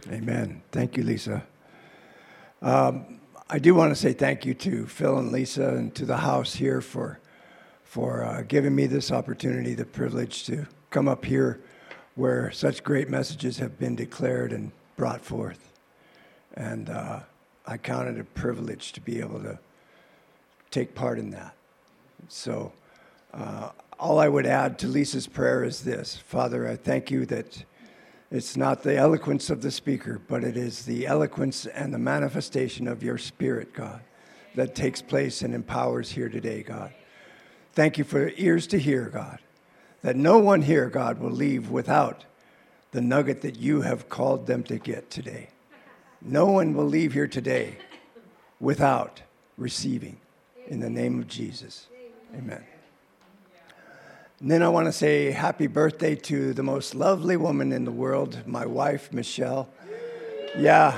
Amen. Thank you, Lisa. I do want to say thank you to Phil and Lisa and to the house here for giving me this opportunity, the privilege to come up here where such great messages have been declared and brought forth. And I count it a privilege to be able to take part in that. So all I would add to Lisa's prayer is this. Father, I thank you that it's not the eloquence of the speaker, but it is the eloquence and the manifestation of your Spirit, God, that takes place and empowers here today, God. Thank you for ears to hear, God, that no one here, God, will leave without the nugget that you have called them to get today. No one will leave here today without receiving. In the name of Jesus, amen. And then I want to say happy birthday to the most lovely woman in the world, my wife, Michelle. Yeah,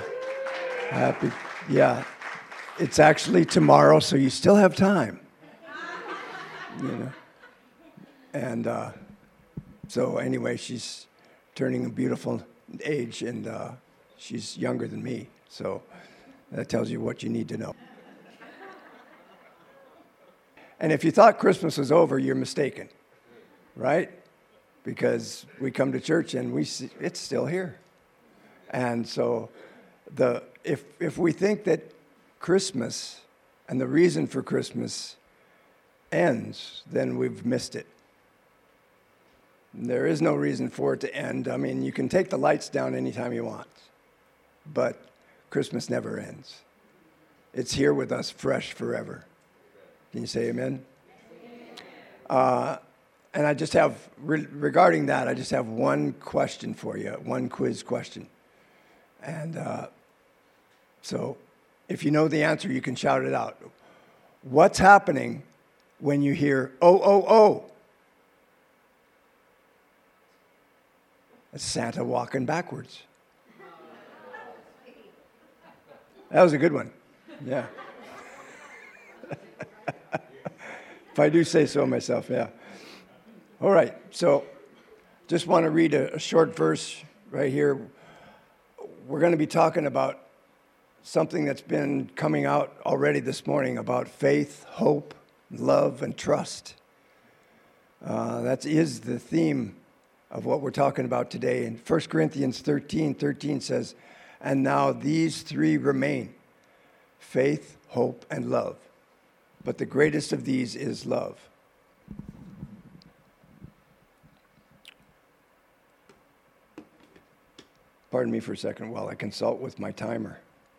it's actually tomorrow, so you still have time. You know. And so anyway, she's turning a beautiful age, and she's younger than me, so that tells you what you need to know. And if you thought Christmas was over, you're mistaken. Right? Because we come to church and we see it's still here. And so if we think that Christmas and the reason for Christmas ends, then we've missed it. There is no reason for it to end. I mean, you can take the lights down anytime you want, but Christmas never ends. It's here with us fresh forever. Can you say amen? And I just have, regarding that, I just have one question for you, one quiz question. And so if you know the answer, you can shout it out. What's happening when you hear, oh, oh, oh? It's Santa walking backwards. That was a good one. Yeah. If I do say so myself, yeah. All right, so just want to read a short verse right here. We're going to be talking about something that's been coming out already this morning about faith, hope, love, and trust. That is the theme of what we're talking about today. And 1 Corinthians 13 says, and now these three remain, faith, hope, and love. But the greatest of these is love. Pardon me for a second while I consult with my timer.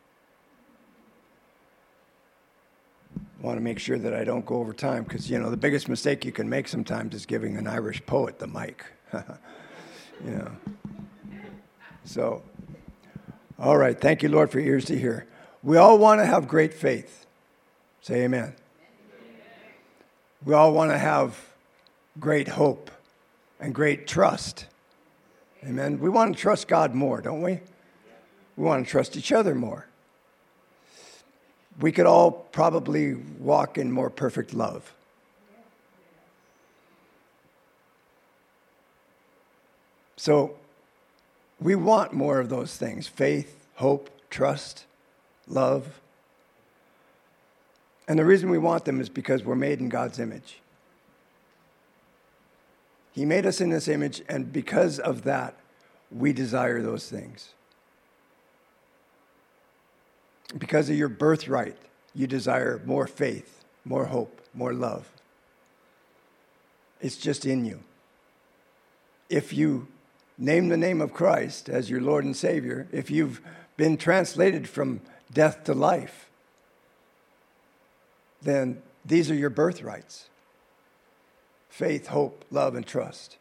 I want to make sure that I don't go over time because, you know, the biggest mistake you can make sometimes is giving an Irish poet the mic. You know. So, all right. Thank you, Lord, for ears to hear. We all want to have great faith. Say amen. We all want to have great hope and great trust. Amen. We want to trust God more, don't we? We want to trust each other more. We could all probably walk in more perfect love. So we want more of those things: faith, hope, trust, love. And the reason we want them is because we're made in God's image. He made us in this image, and because of that, we desire those things. Because of your birthright, you desire more faith, more hope, more love. It's just in you. If you name the name of Christ as your Lord and Savior, if you've been translated from death to life, then these are your birthrights. Faith, hope, love, and trust.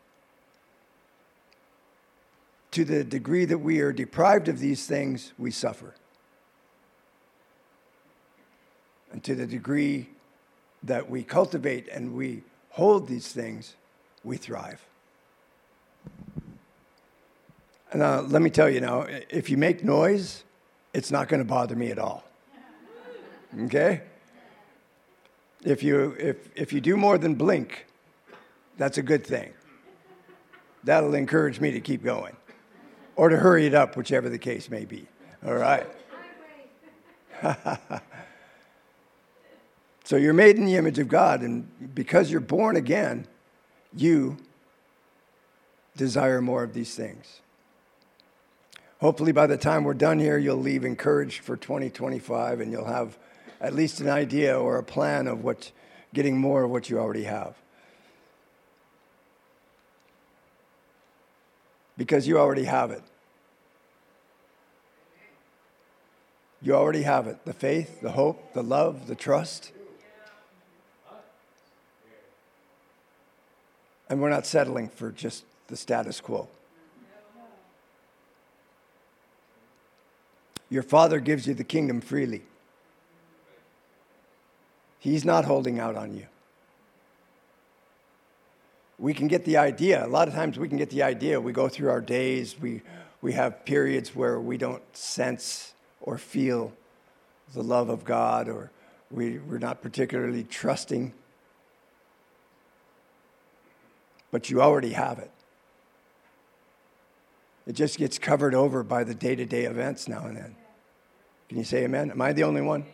To the degree that we are deprived of these things, we suffer. And to the degree that we cultivate and we hold these things, we thrive. And let me tell you now, if you make noise, it's not going to bother me at all. Okay? If you do more than blink, that's a good thing. That'll encourage me to keep going. or to hurry it up, whichever the case may be. All right? So you're made in the image of God, and because you're born again, you desire more of these things. Hopefully by the time we're done here, you'll leave encouraged for 2025, and you'll have at least an idea or a plan of getting more of what you already have. Because you already have it. You already have it. The faith, the hope, the love, the trust. And we're not settling for just the status quo. Your Father gives you the kingdom freely. He's not holding out on you. We can get the idea. A lot of times we can get the idea. We go through our days. We have periods where we don't sense or feel the love of God, or we're not particularly trusting. But you already have it. It just gets covered over by the day-to-day events now and then. Can you say amen? Am I the only one?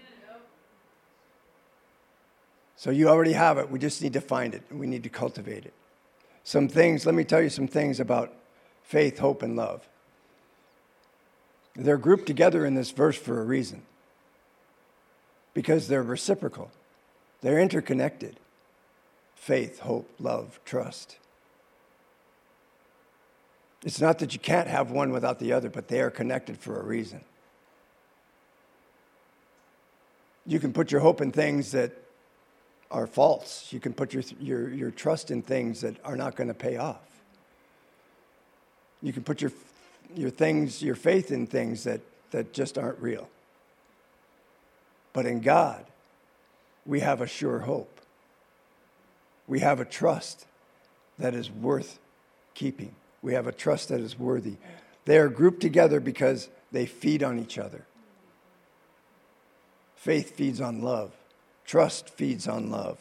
So you already have it. We just need to find it. We need to cultivate it. Let me tell you some things about faith, hope, and love. They're grouped together in this verse for a reason. Because they're reciprocal. They're interconnected. Faith, hope, love, trust. It's not that you can't have one without the other, but they are connected for a reason. You can put your hope in things that are false. You can put your trust in things that are not going to pay off. You can put your faith in things that just aren't real. But in God, we have a sure hope. We have a trust that is worth keeping. We have a trust that is worthy. They are grouped together because they feed on each other. Faith feeds on love. Trust feeds on love.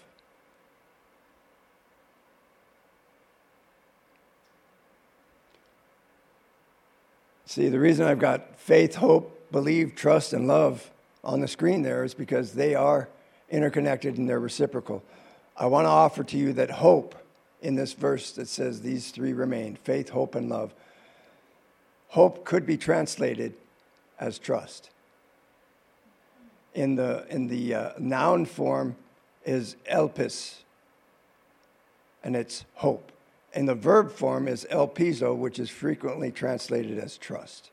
See, the reason I've got faith, hope, believe, trust, and love on the screen there is because they are interconnected and they're reciprocal. I want to offer to you that hope in this verse that says these three remain, faith, hope, and love. Hope could be translated as trust. In the noun form is elpis, and it's hope. In the verb form is elpizo, which is frequently translated as trust.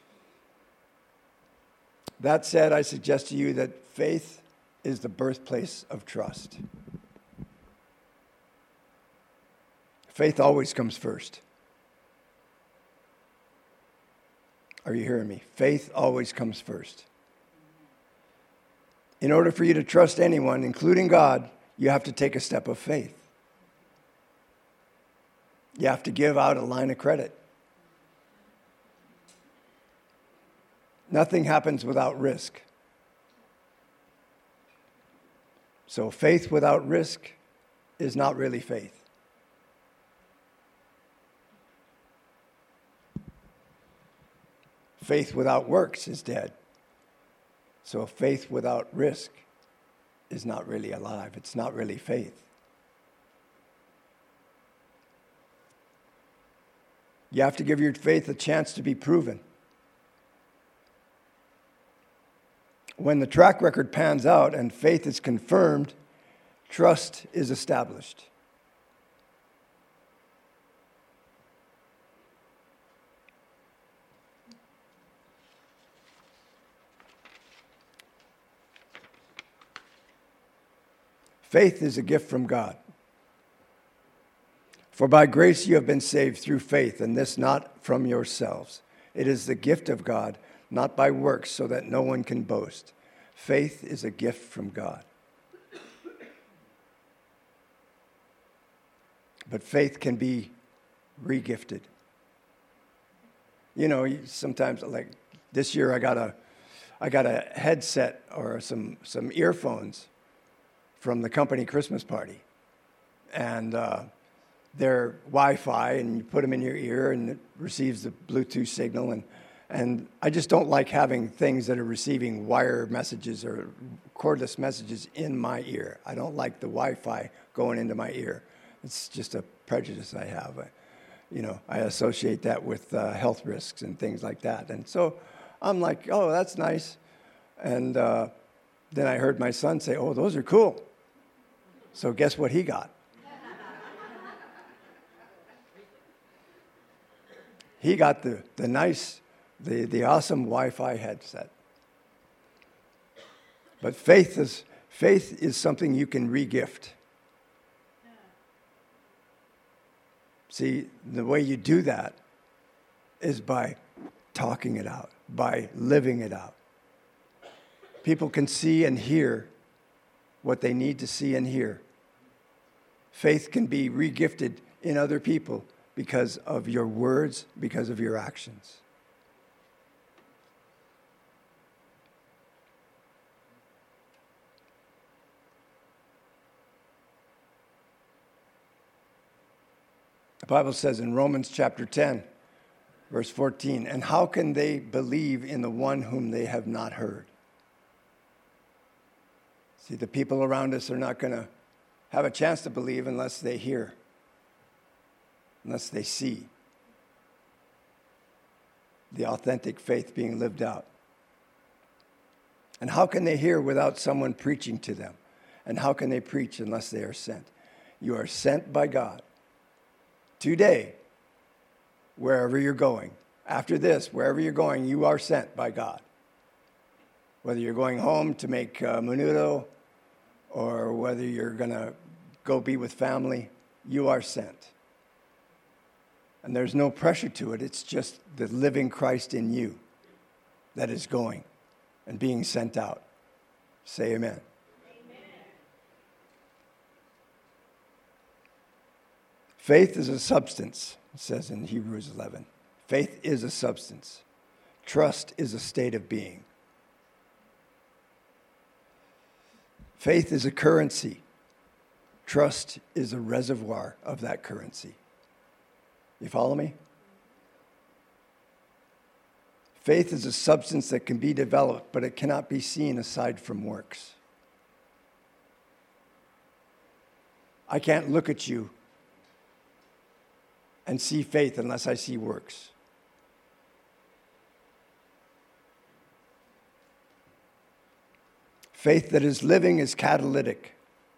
That said, I suggest to you that faith is the birthplace of trust. Faith always comes first. Are you hearing me? Faith always comes first. In order for you to trust anyone, including God, you have to take a step of faith. You have to give out a line of credit. Nothing happens without risk. So faith without risk is not really faith. Faith without works is dead. So faith without risk is not really alive. It's not really faith. You have to give your faith a chance to be proven. When the track record pans out and faith is confirmed, trust is established. Faith is a gift from God. For by grace you have been saved through faith, and this not from yourselves. It is the gift of God, not by works, so that no one can boast. Faith is a gift from God. But faith can be re-gifted. You know, sometimes, like this year, I got a headset or some earphones from the company Christmas party, and their Wi-Fi, and you put them in your ear, and it receives the Bluetooth signal. And I just don't like having things that are receiving wire messages or cordless messages in my ear. I don't like the Wi-Fi going into my ear. It's just a prejudice I have. I associate that with health risks and things like that. And so I'm like, oh, that's nice. And then I heard my son say, oh, those are cool. So guess what he got? He got the nice, the awesome Wi-Fi headset. But faith is something you can re-gift. See, the way you do that is by talking it out, by living it out. People can see and hear what they need to see and hear. Faith can be re-gifted in other people because of your words, because of your actions. The Bible says in Romans chapter 10, verse 14, and how can they believe in the one whom they have not heard? See, the people around us are not going to have a chance to believe unless they hear, unless they see the authentic faith being lived out. And how can they hear without someone preaching to them? And how can they preach unless they are sent? You are sent by God. Today, wherever you're going, after this, wherever you're going, you are sent by God. Whether you're going home to make menudo or whether you're going to go be with family, you are sent. And there's no pressure to it. It's just the living Christ in you that is going and being sent out. Say amen. Faith is a substance, it says in Hebrews 11. Faith is a substance. Trust is a state of being. Faith is a currency. Trust is a reservoir of that currency. You follow me? Faith is a substance that can be developed, but it cannot be seen aside from works. I can't look at you and see faith unless I see works. Faith that is living is catalytic.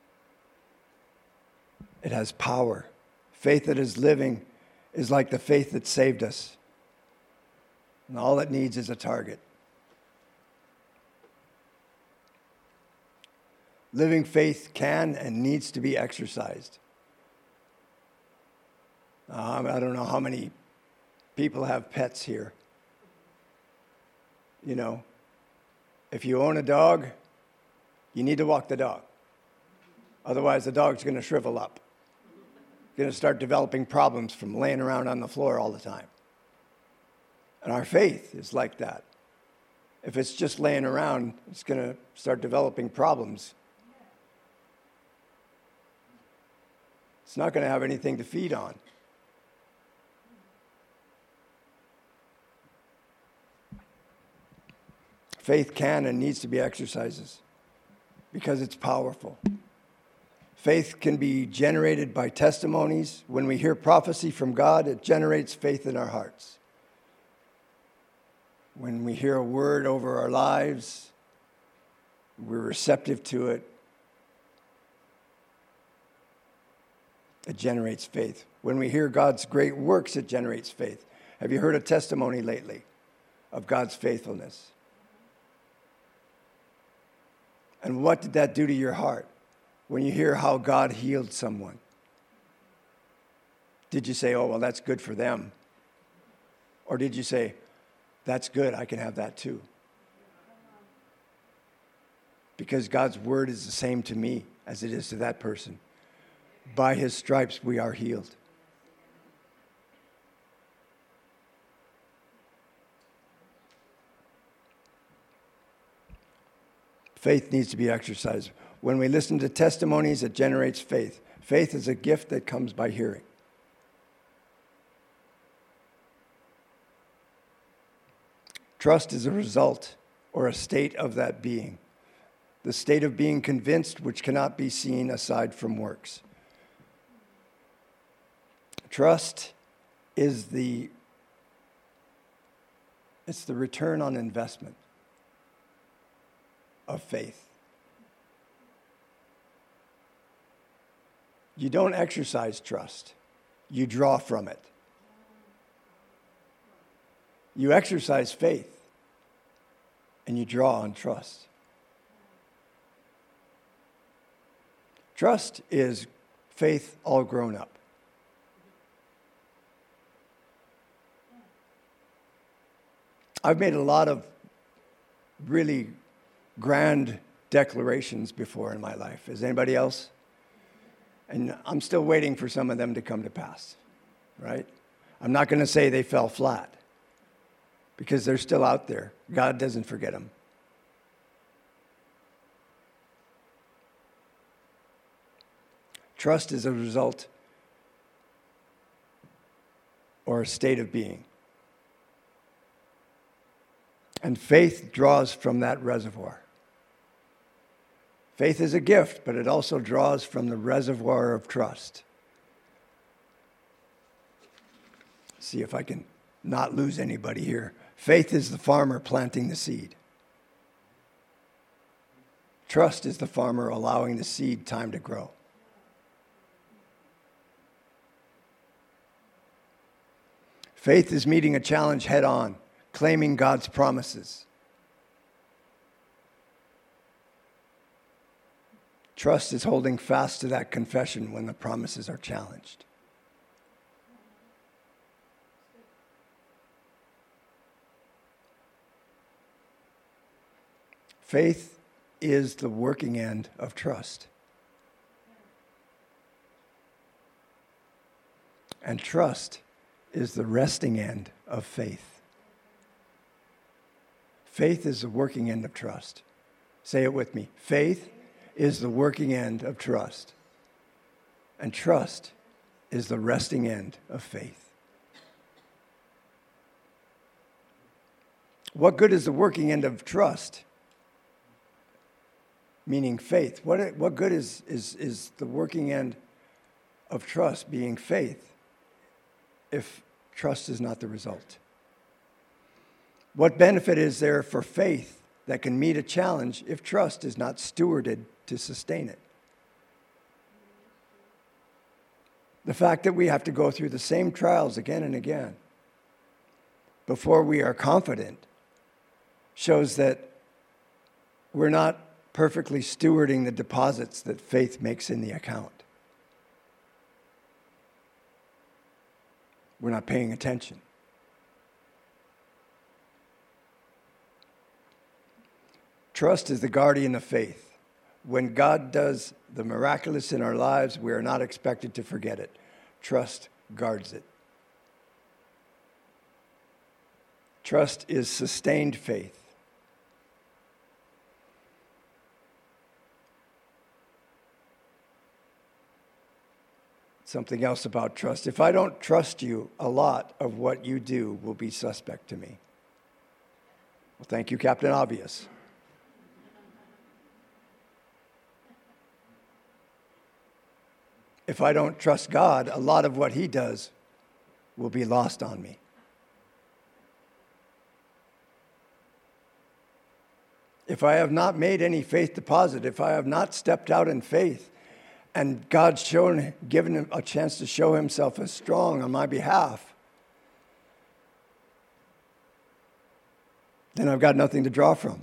It has power. Faith that is living is like the faith that saved us. And all it needs is a target. Living faith can and needs to be exercised. I don't know how many people have pets here. You know, if you own a dog, you need to walk the dog. Otherwise, the dog's going to shrivel up. Going to start developing problems from laying around on the floor all the time. And our faith is like that. If it's just laying around, it's going to start developing problems. It's not going to have anything to feed on. Faith can and needs to be exercised because it's powerful. Faith can be generated by testimonies. When we hear prophecy from God, it generates faith in our hearts. When we hear a word over our lives, we're receptive to it. It generates faith. When we hear God's great works, it generates faith. Have you heard a testimony lately of God's faithfulness? And what did that do to your heart when you hear how God healed someone? Did you say, oh, well, that's good for them? Or did you say, that's good, I can have that too? Because God's word is the same to me as it is to that person. By his stripes we are healed. Faith needs to be exercised. When we listen to testimonies, it generates faith. Faith is a gift that comes by hearing. Trust is a result or a state of that being. The state of being convinced which cannot be seen aside from works. Trust is it's the return on investment of faith. You don't exercise trust. You draw from it. You exercise faith, and you draw on trust. Trust is faith all grown up. I've made a lot of really grand declarations before in my life. Is anybody else? And I'm still waiting for some of them to come to pass, right? I'm not going to say they fell flat because they're still out there. God doesn't forget them. Trust is a result or a state of being. And faith draws from that reservoir. Faith is a gift, but it also draws from the reservoir of trust. See if I can not lose anybody here. Faith is the farmer planting the seed. Trust is the farmer allowing the seed time to grow. Faith is meeting a challenge head on, claiming God's promises. Trust is holding fast to that confession when the promises are challenged. Faith is the working end of trust. And trust is the resting end of faith. Faith is the working end of trust. Say it with me. Faith is the working end of trust. And trust is the resting end of faith. What good is the working end of trust? Meaning faith. What good is the working end of trust being faith if trust is not the result? What benefit is there for faith that can meet a challenge if trust is not stewarded to sustain it? The fact that we have to go through the same trials again and again before we are confident shows that we're not perfectly stewarding the deposits that faith makes in the account. We're not paying attention. Trust is the guardian of faith. When God does the miraculous in our lives, we are not expected to forget it. Trust guards it. Trust is sustained faith. Something else about trust. If I don't trust you, a lot of what you do will be suspect to me. Well, thank you, Captain Obvious. If I don't trust God, a lot of what he does will be lost on me. If I have not made any faith deposit, if I have not stepped out in faith, and God's given him a chance to show himself as strong on my behalf, then I've got nothing to draw from.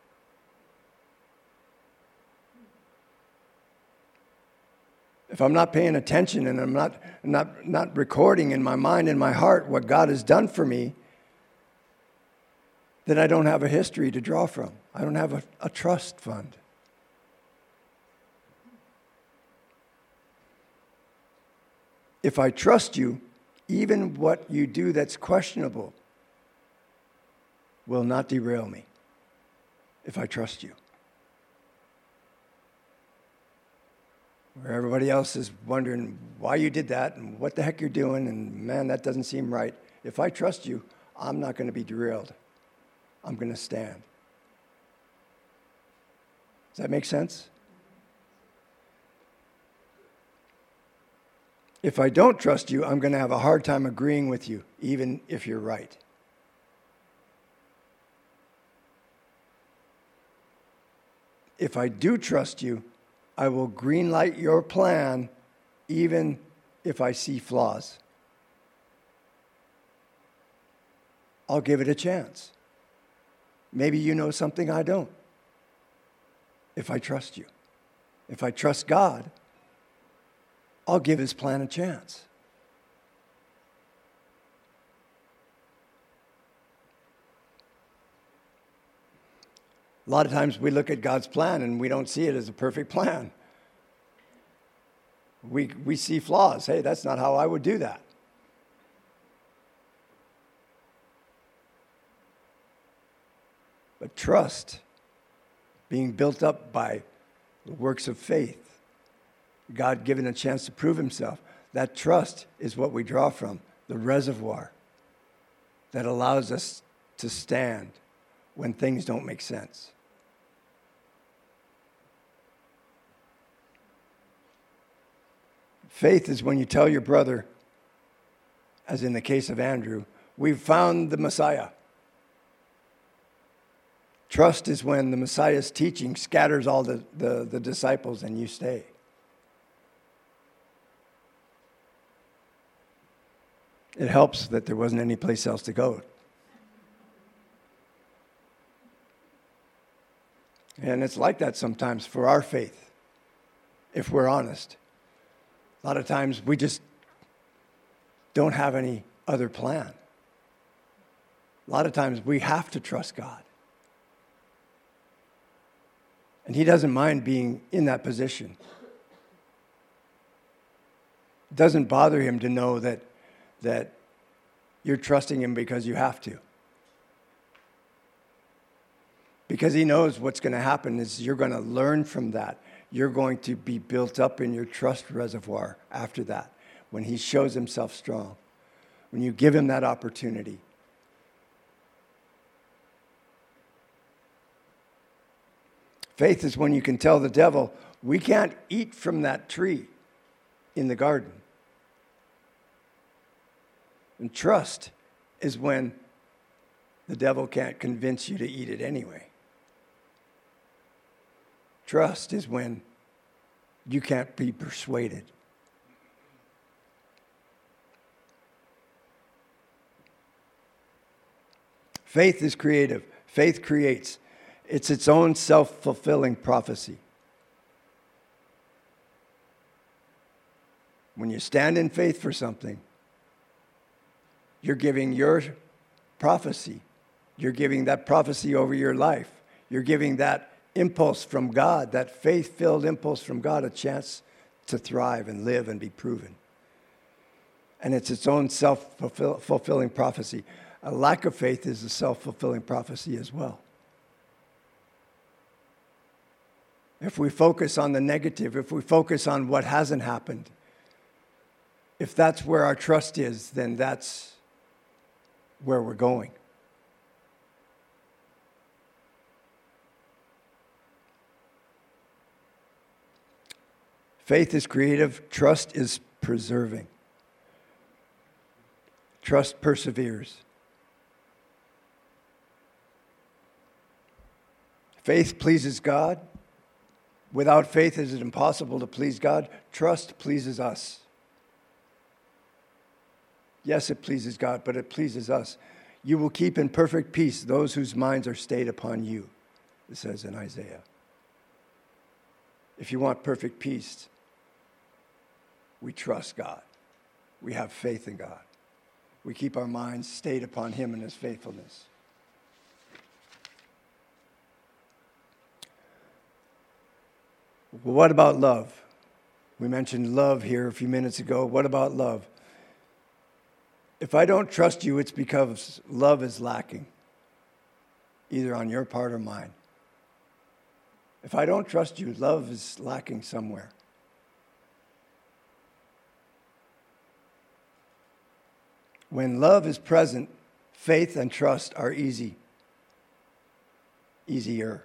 If I'm not paying attention and I'm not recording in my mind and my heart what God has done for me, then I don't have a history to draw from. I don't have a trust fund. If I trust you, even what you do that's questionable will not derail me if I trust you. Where everybody else is wondering why you did that and what the heck you're doing, and man, that doesn't seem right. If I trust you, I'm not going to be derailed. I'm going to stand. Does that make sense? If I don't trust you, I'm going to have a hard time agreeing with you, even if you're right. If I do trust you, I will greenlight your plan, even if I see flaws. I'll give it a chance. Maybe you know something I don't. If I trust you. If I trust God, I'll give his plan a chance. A lot of times we look at God's plan and we don't see it as a perfect plan. We see flaws. Hey, that's not how I would do that. But trust, being built up by the works of faith, God given a chance to prove himself, that trust is what we draw from, the reservoir that allows us to stand when things don't make sense. Faith is when you tell your brother, as in the case of Andrew, we've found the Messiah. Trust is when the Messiah's teaching scatters all the disciples and you stay. It helps that there wasn't any place else to go. And it's like that sometimes for our faith, if we're honest. A lot of times we just don't have any other plan. A lot of times we have to trust God. And he doesn't mind being in that position. It doesn't bother him to know that you're trusting him because you have to. Because he knows what's going to happen is you're going to learn from that. You're going to be built up in your trust reservoir after that, when he shows himself strong, when you give him that opportunity. Faith is when you can tell the devil, we can't eat from that tree in the garden. And trust is when the devil can't convince you to eat it anyway. Trust is when you can't be persuaded. Faith is creative. Faith creates. It's its own self-fulfilling prophecy. When you stand in faith for something, you're giving your prophecy. You're giving that prophecy over your life. You're giving that impulse from God, that faith-filled impulse from God, a chance to thrive and live and be proven. And it's its own self-fulfilling prophecy. A lack of faith is a self-fulfilling prophecy as well. If we focus on the negative, if we focus on what hasn't happened, if that's where our trust is, then that's where we're going. Faith is creative. Trust is preserving. Trust perseveres. Faith pleases God. Without faith, is it impossible to please God? Trust pleases us. Yes, it pleases God, but it pleases us. You will keep in perfect peace those whose minds are stayed upon you, it says in Isaiah. If you want perfect peace, we trust God. We have faith in God. We keep our minds stayed upon him and his faithfulness. Well, what about love? We mentioned love here a few minutes ago. What about love? If I don't trust you, it's because love is lacking, either on your part or mine. If I don't trust you, love is lacking somewhere. When love is present, faith and trust are easy. easier.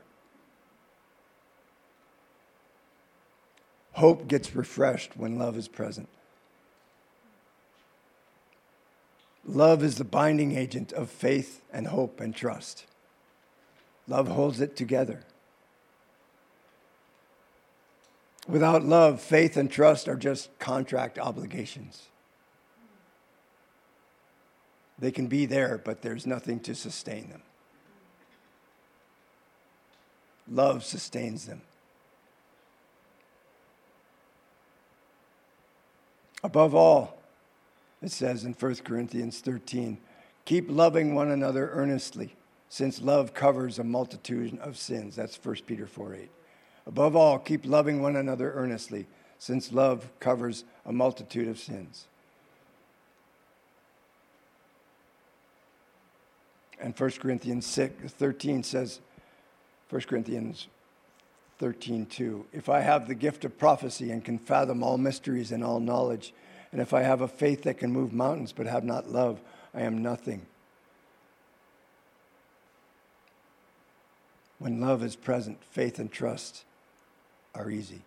Hope gets refreshed when love is present. Love is the binding agent of faith and hope and trust. Love holds it together. Without love, faith and trust are just contract obligations. They can be there, but there's nothing to sustain them. Love sustains them. Above all, it says in 1 Corinthians 13, keep loving one another earnestly, since love covers a multitude of sins. That's 1 Peter 4:8. Above all, keep loving one another earnestly, since love covers a multitude of sins. And 1 Corinthians 13 says, 1 Corinthians 13:2, if I have the gift of prophecy and can fathom all mysteries and all knowledge, and if I have a faith that can move mountains but have not love, I am nothing. When love is present, faith and trust are easy.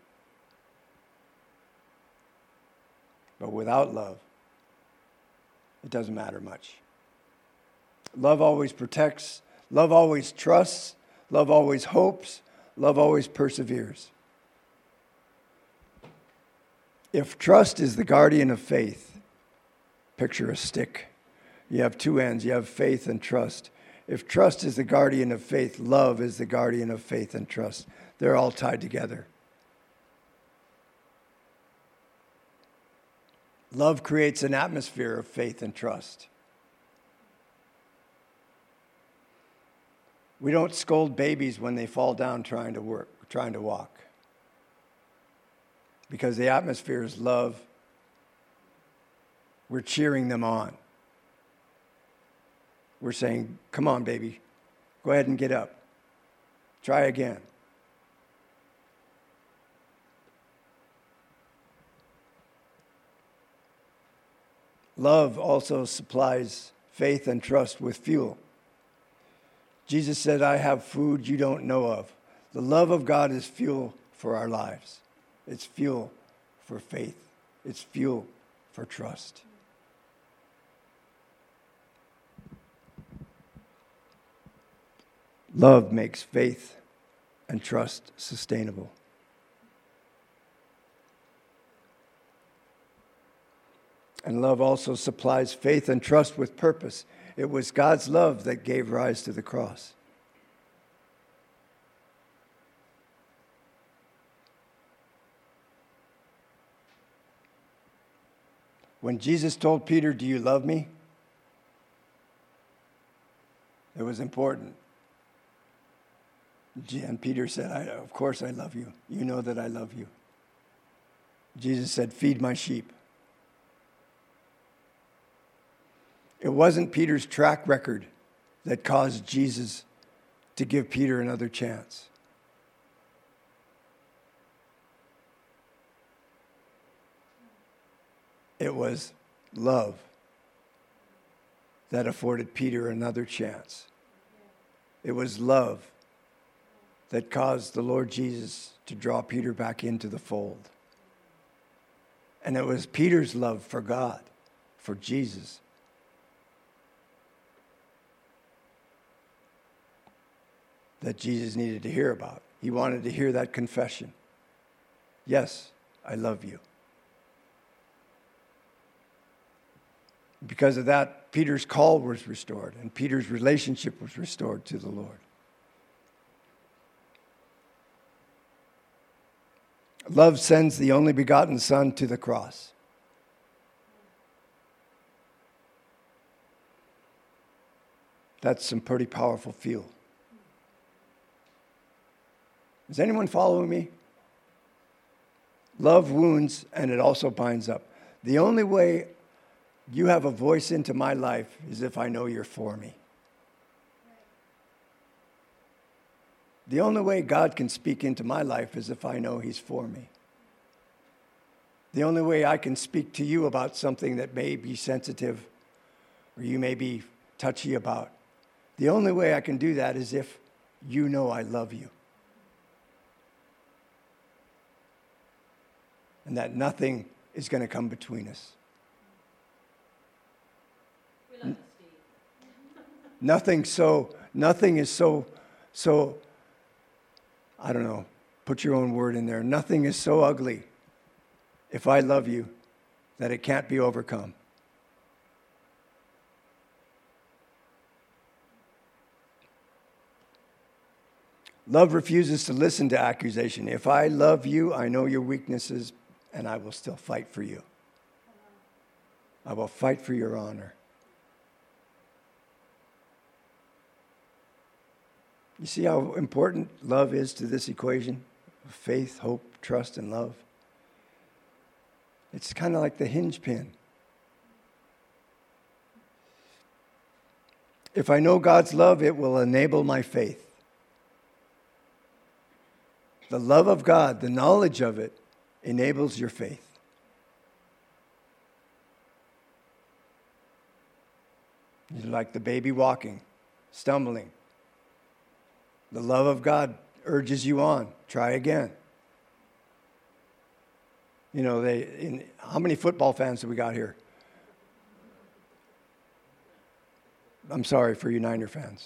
But without love, it doesn't matter much. Love always protects, love always trusts, love always hopes, love always perseveres. If trust is the guardian of faith, picture a stick. You have two ends, you have faith and trust. If trust is the guardian of faith, love is the guardian of faith and trust. They're all tied together. Love creates an atmosphere of faith and trust. We don't scold babies when they fall down trying to walk. Because the atmosphere is love. We're cheering them on. We're saying, come on, baby. Go ahead and get up. Try again. Love also supplies faith and trust with fuel. Jesus said, I have food you don't know of. The love of God is fuel for our lives. It's fuel for faith. It's fuel for trust. Love makes faith and trust sustainable. And love also supplies faith and trust with purpose. It was God's love that gave rise to the cross. When Jesus told Peter, do you love me? It was important. And Peter said, of course I love you. You know that I love you. Jesus said, feed my sheep. It wasn't Peter's track record that caused Jesus to give Peter another chance. It was love that afforded Peter another chance. It was love that caused the Lord Jesus to draw Peter back into the fold. And it was Peter's love for God, for Jesus, that Jesus needed to hear about. He wanted to hear that confession. Yes, I love you. Because of that, Peter's call was restored, and Peter's relationship was restored to the Lord. Love sends the only begotten Son to the cross. That's some pretty powerful fuel. Is anyone following me? Love wounds, and it also binds up. The only way you have a voice into my life is if I know you're for me. The only way God can speak into my life is if I know he's for me. The only way I can speak to you about something that may be sensitive or you may be touchy about, the only way I can do that is if you know I love you. And that nothing is going to come between us. Nothing is so, I don't know, put your own word in there. Nothing is so ugly, if I love you, that it can't be overcome. Love refuses to listen to accusation. If I love you, I know your weaknesses, and I will still fight for you. I will fight for your honor. You see how important love is to this equation of faith, hope, trust, and love? It's kind of like the hinge pin. If I know God's love, it will enable my faith. The love of God, the knowledge of it, enables your faith. You're like the baby walking, stumbling. The love of God urges you on. Try again. You know, how many football fans do we got here? I'm sorry for you Niner fans.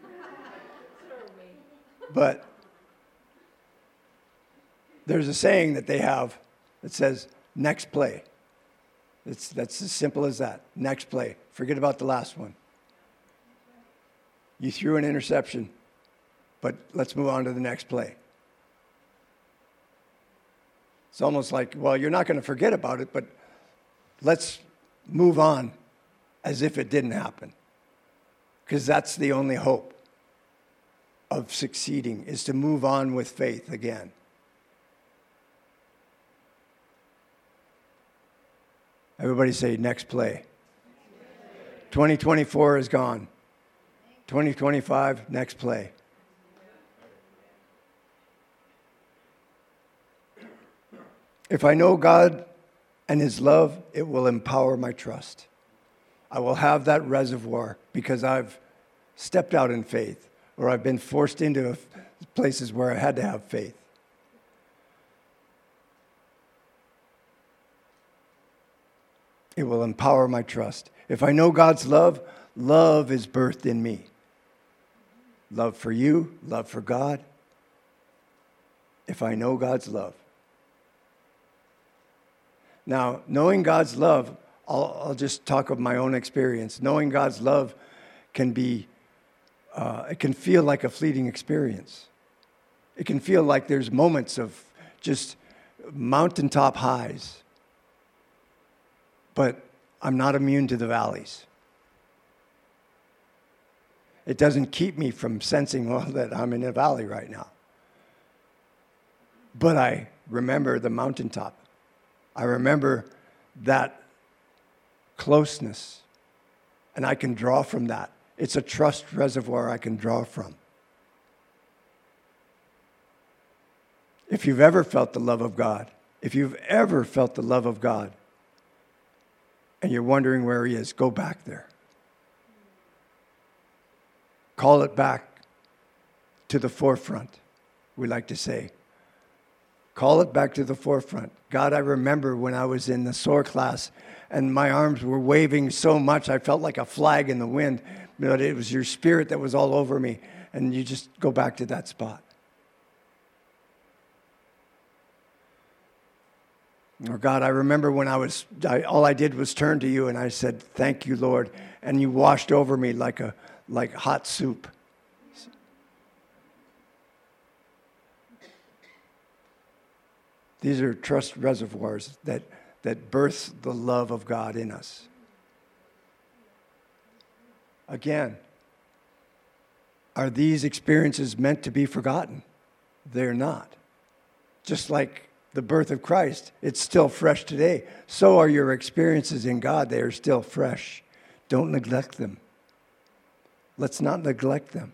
But there's a saying that they have that says, next play. That's as simple as that. Next play. Forget about the last one. You threw an interception, but let's move on to the next play. It's almost like, well, you're not going to forget about it, but let's move on as if it didn't happen. Because that's the only hope of succeeding, is to move on with faith again. Everybody say, next play. 2024 is gone. 2025, next play. If I know God and His love, it will empower my trust. I will have that reservoir because I've stepped out in faith, or I've been forced into places where I had to have faith. It will empower my trust. If I know God's love, love is birthed in me. Love for you, love for God. If I know God's love. Now, knowing God's love, I'll just talk of my own experience. Knowing God's love can be, it can feel like a fleeting experience. It can feel like there's moments of just mountaintop highs. But I'm not immune to the valleys. It doesn't keep me from sensing, well, that I'm in a valley right now. But I remember the mountaintop. I remember that closeness, and I can draw from that. It's a trust reservoir I can draw from. If you've ever felt the love of God, and you're wondering where He is, go back there. Call it back to the forefront, we like to say. Call it back to the forefront. God, I remember when I was in the SOAR class and my arms were waving so much, I felt like a flag in the wind, but it was your Spirit that was all over me, and you just go back to that spot. Or God, I remember when all I did was turn to you and I said, thank you, Lord, and you washed over me like hot soup. These are trust reservoirs that birth the love of God in us. Again, are these experiences meant to be forgotten? They're not. Just like the birth of Christ, it's still fresh today. So are your experiences in God. They are still fresh. Don't neglect them. Let's not neglect them.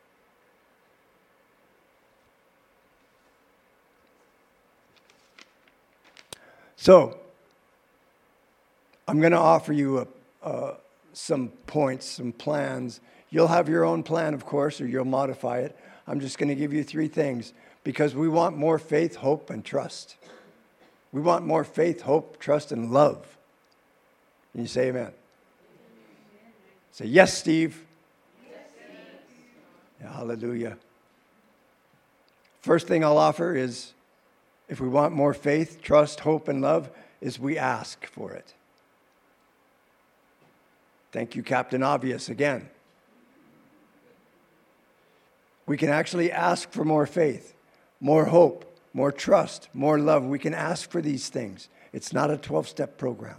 So, I'm going to offer you some points, some plans. You'll have your own plan, of course, or you'll modify it. I'm just going to give you 3 things because we want more faith, hope, and trust. We want more faith, hope, trust, and love. Can you say amen? Say, yes, Steve. Yes, Steve. Yeah, hallelujah. First thing I'll offer is, if we want more faith, trust, hope, and love, is we ask for it. Thank you, Captain Obvious, again. We can actually ask for more faith, more hope, more trust, more love. We can ask for these things. It's not a 12-step program.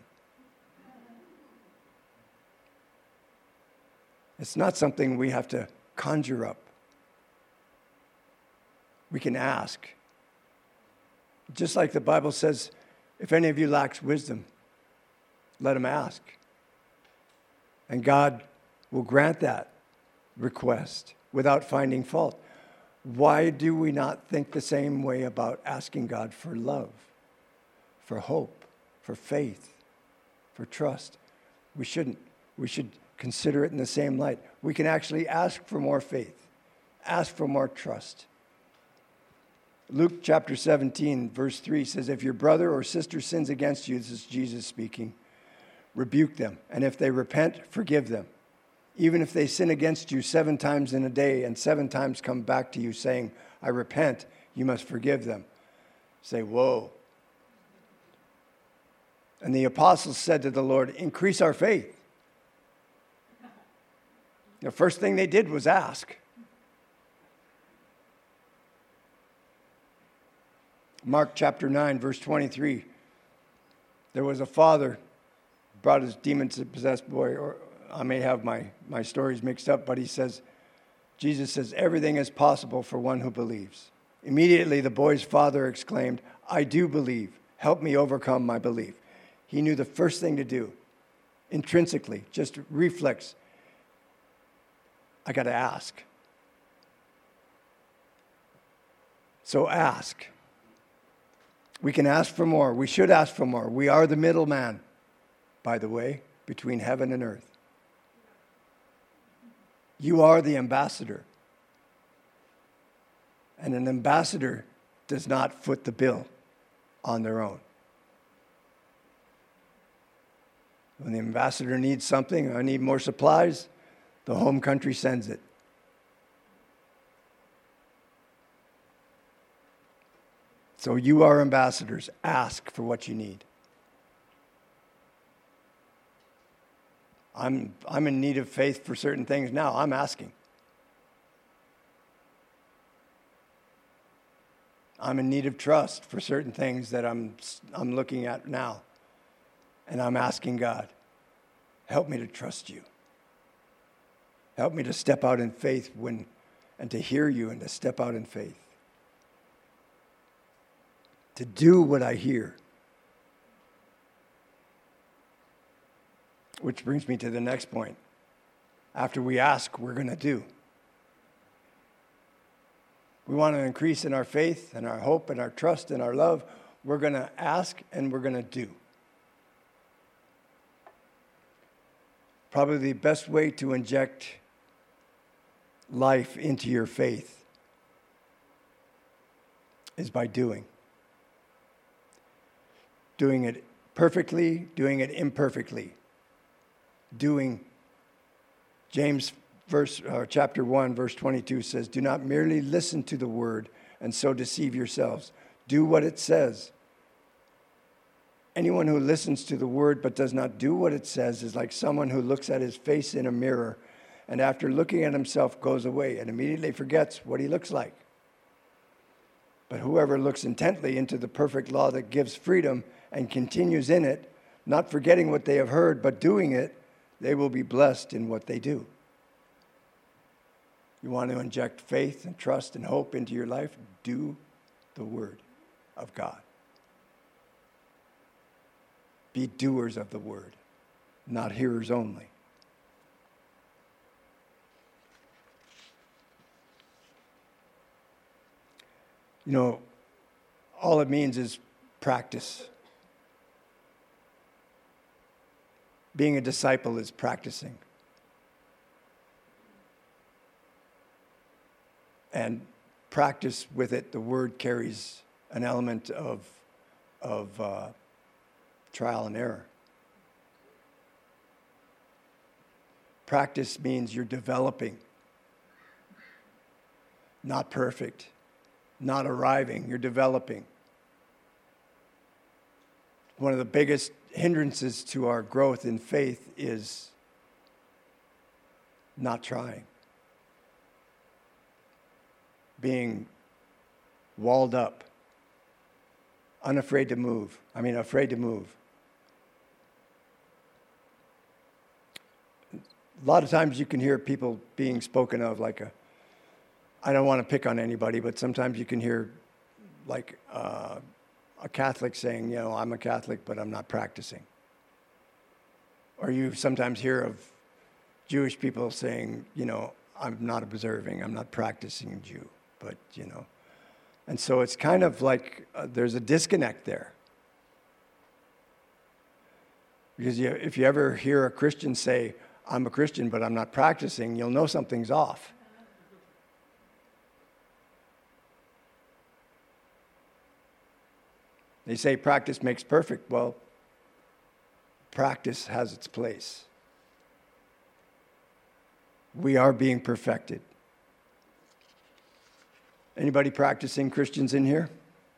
It's not something we have to conjure up. We can ask. Just like the Bible says, if any of you lacks wisdom, let him ask. And God will grant that request without finding fault. Why do we not think the same way about asking God for love, for hope, for faith, for trust? We shouldn't. We should consider it in the same light. We can actually ask for more faith, ask for more trust. Luke chapter 17, verse 3 says, if your brother or sister sins against you, this is Jesus speaking, rebuke them. And if they repent, forgive them. Even if they sin against you 7 times in a day and 7 times come back to you saying, I repent, you must forgive them. Say, whoa. And the apostles said to the Lord, increase our faith. The first thing they did was ask. Mark chapter 9, verse 23. There was a father brought his demon-possessed boy, or I may have my stories mixed up, but he says, Jesus says, everything is possible for one who believes. Immediately the boy's father exclaimed, I do believe. Help me overcome my belief. He knew the first thing to do, intrinsically, just reflex. I got to ask. So ask. We can ask for more. We should ask for more. We are the middleman, by the way, between heaven and earth. You are the ambassador. And an ambassador does not foot the bill on their own. When the ambassador needs something, I need more supplies, the home country sends it. So you are ambassadors. Ask for what you need. I'm in need of faith for certain things now. I'm asking. I'm in need of trust for certain things that I'm looking at now. And I'm asking God, help me to trust you. Help me to step out in faith and to hear you and to step out in faith. To do what I hear. Which brings me to the next point. After we ask, we're going to do. We want to increase in our faith and our hope and our trust and our love. We're going to ask and we're going to do. Probably the best way to inject life into your faith is by doing. Doing it perfectly, doing it imperfectly. Doing. James chapter 1, verse 22 says, do not merely listen to the word and so deceive yourselves. Do what it says. Anyone who listens to the word but does not do what it says is like someone who looks at his face in a mirror and after looking at himself goes away and immediately forgets what he looks like. But whoever looks intently into the perfect law that gives freedom and continues in it, not forgetting what they have heard, but doing it, they will be blessed in what they do. You want to inject faith and trust and hope into your life? Do the word of God. Be doers of the word, not hearers only. You know, all it means is practice. Being a disciple is practicing. and practice with it, the word carries an element of trial and error. Practice means you're developing, not perfect, not arriving, you're developing. One of the biggest hindrances to our growth in faith is not trying. Being walled up, afraid to move. A lot of times you can hear people being spoken of like I don't want to pick on anybody, but sometimes you can hear like a Catholic saying, I'm a Catholic, but I'm not practicing. Or you sometimes hear of Jewish people saying, I'm not observing, I'm not practicing Jew, but. And so it's kind of like there's a disconnect there. Because if you ever hear a Christian say, I'm a Christian, but I'm not practicing, you'll know something's off. They say practice makes perfect. Well, practice has its place. We are being perfected. Anybody practicing Christians in here?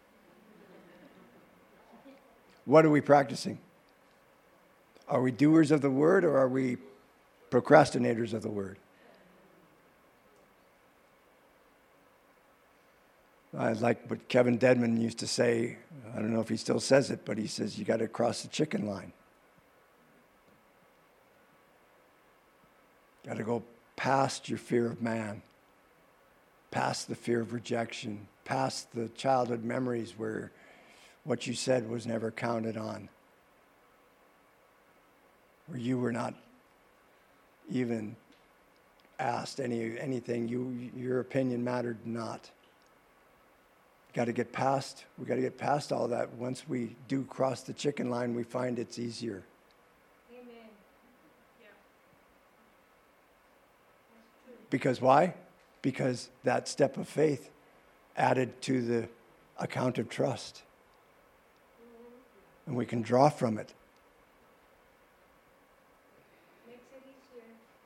What are we practicing? Are we doers of the word or are we procrastinators of the word? I like what Kevin Dedman used to say. I don't know if he still says it, but he says you got to cross the chicken line. Got to go past your fear of man, past the fear of rejection, past the childhood memories where what you said was never counted on, where you were not even asked anything. Your opinion mattered not. We got to get past all that. Once we do cross the chicken line, we find it's easier. Amen. Yeah. Because why? Because that step of faith added to the account of trust. And we can draw from it. Makes it easier.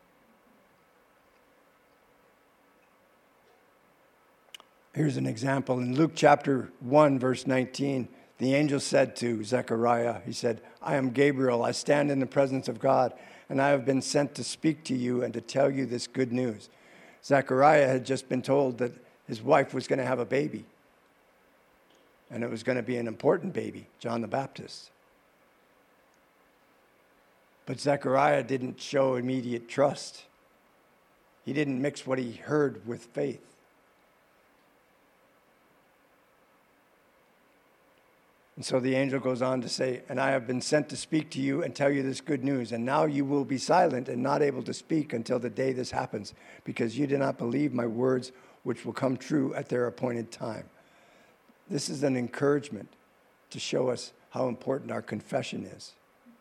Here's an example. In Luke chapter 1, verse 19, the angel said to Zechariah, he said, I am Gabriel. I stand in the presence of God, and I have been sent to speak to you and to tell you this good news. Zechariah had just been told that his wife was going to have a baby. And it was going to be an important baby, John the Baptist. But Zechariah didn't show immediate trust. He didn't mix what he heard with faith. And so the angel goes on to say, and I have been sent to speak to you and tell you this good news. And now you will be silent and not able to speak until the day this happens, because you did not believe my words, which will come true at their appointed time. This is an encouragement to show us how important our confession is.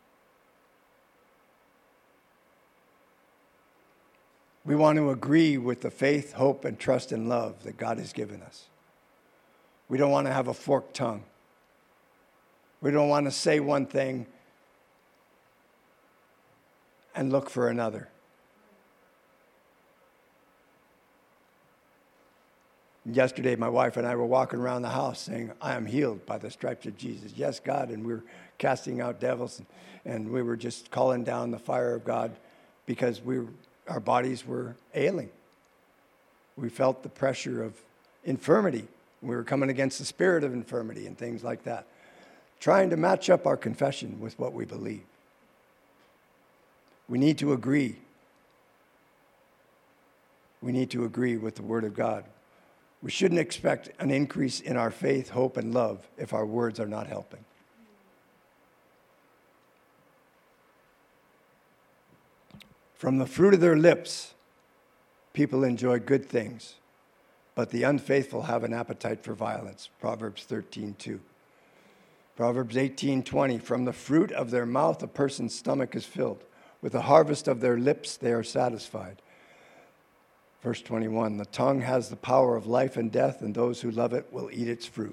We want to agree with the faith, hope, and trust and love that God has given us. We don't want to have a forked tongue. We don't want to say one thing and look for another. Yesterday, my wife and I were walking around the house saying, I am healed by the stripes of Jesus. Yes, God. And we were casting out devils, and we were just calling down the fire of God because our bodies were ailing. We felt the pressure of infirmity. We were coming against the spirit of infirmity and things like that, trying to match up our confession with what we believe. We need to agree. We need to agree with the Word of God. We shouldn't expect an increase in our faith, hope, and love if our words are not helping. From the fruit of their lips, people enjoy good things, but the unfaithful have an appetite for violence. Proverbs 13:2. Proverbs 18:20. From the fruit of their mouth, a person's stomach is filled. With the harvest of their lips, they are satisfied. Verse 21, the tongue has the power of life and death, and those who love it will eat its fruit.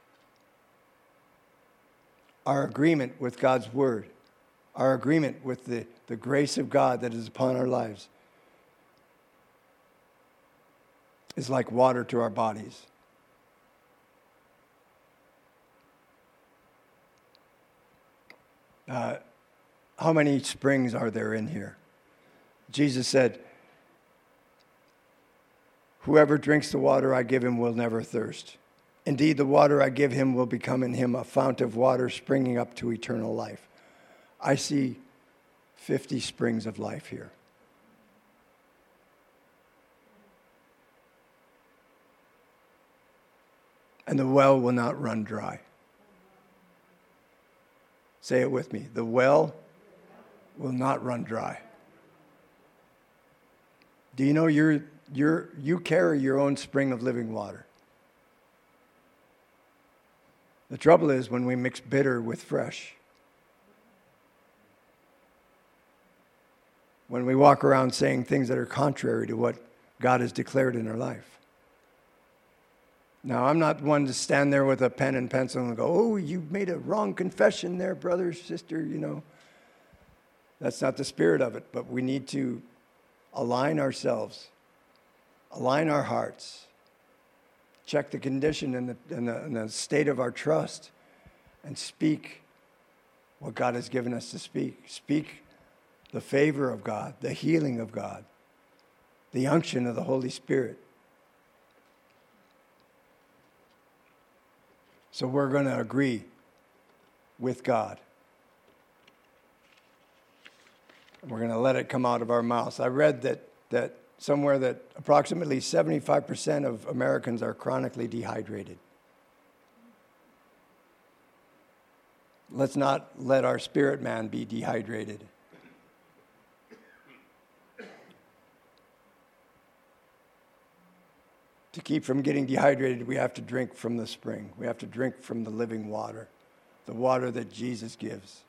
Our agreement with God's word, our agreement with the grace of God that is upon our lives is like water to our bodies. How many springs are there in here? Jesus said, whoever drinks the water I give him will never thirst. Indeed, the water I give him will become in him a fount of water springing up to eternal life. I see 50 springs of life here. And the well will not run dry. Say it with me. The well will not run dry. Do you know you carry your own spring of living water? The trouble is when we mix bitter with fresh. When we walk around saying things that are contrary to what God has declared in our life. Now, I'm not one to stand there with a pen and pencil and go, oh, you made a wrong confession there, brother, sister, you know. That's not the spirit of it, but we need to align ourselves, align our hearts, check the condition and the state of our trust, and speak what God has given us to speak. Speak the favor of God, the healing of God, the unction of the Holy Spirit. So we're going to agree with God. We're going to let it come out of our mouths. I read that somewhere that approximately 75% of Americans are chronically dehydrated. Let's not let our spirit man be dehydrated. To keep from getting dehydrated, we have to drink from the spring. We have to drink from the living water, the water that Jesus gives.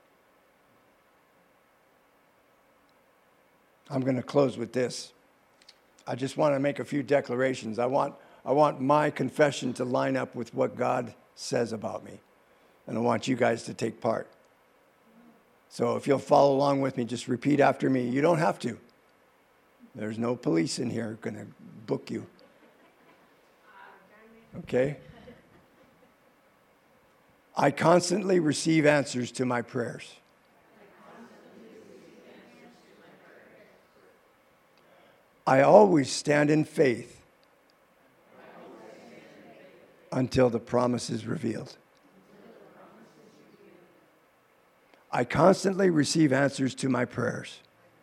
I'm going to close with this. I just want to make a few declarations. I want my confession to line up with what God says about me. And I want you guys to take part. So if you'll follow along with me, just repeat after me. You don't have to. There's no police in here going to book you. Okay? I constantly receive answers to my prayers. I always stand in faith until the promise is revealed. I constantly receive answers to my prayers.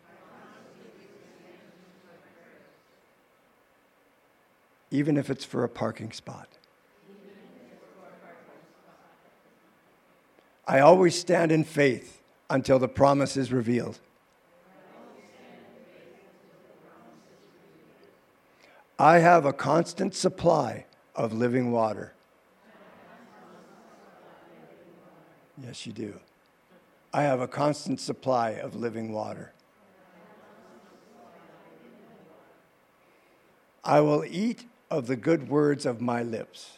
Even if it's for a parking spot. I always stand in faith until the promise is revealed. I have a constant supply of living water. Yes, you do. I have a constant supply of living water. I will eat of the good words of my lips.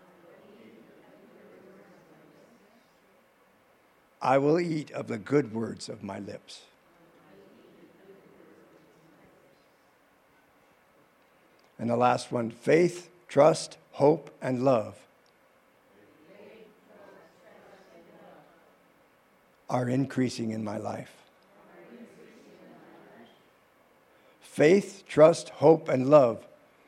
I will eat of the good words of my lips. And the last one, faith, trust, hope, and love are increasing in my life. Faith, trust, hope, and love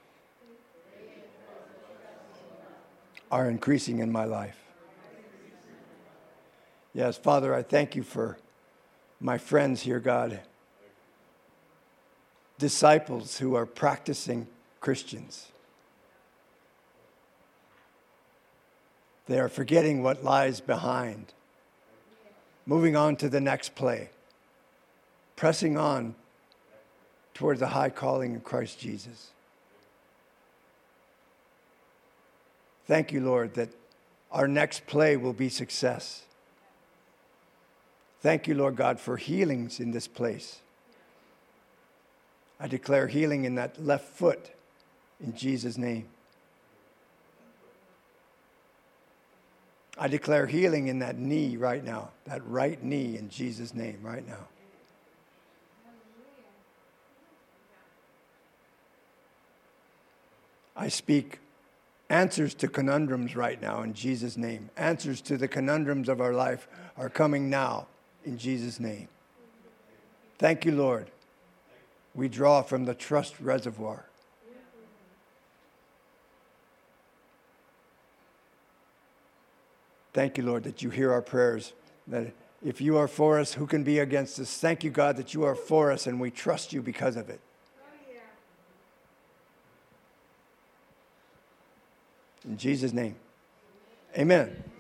are increasing in my life. Yes, Father, I thank you for my friends here, God. Disciples who are practicing Christians. They are forgetting what lies behind. Moving on to the next play. Pressing on toward the high calling of Christ Jesus. Thank you, Lord, that our next play will be success. Thank you, Lord God, for healings in this place. I declare healing in that left foot in Jesus' name. I declare healing in that knee right now, that right knee in Jesus' name right now. I speak answers to conundrums right now in Jesus' name. Answers to the conundrums of our life are coming now in Jesus' name. Thank you, Lord. We draw from the trust reservoir. Thank you, Lord, that you hear our prayers. That if you are for us, who can be against us? Thank you, God, that you are for us and we trust you because of it. In Jesus' name, amen.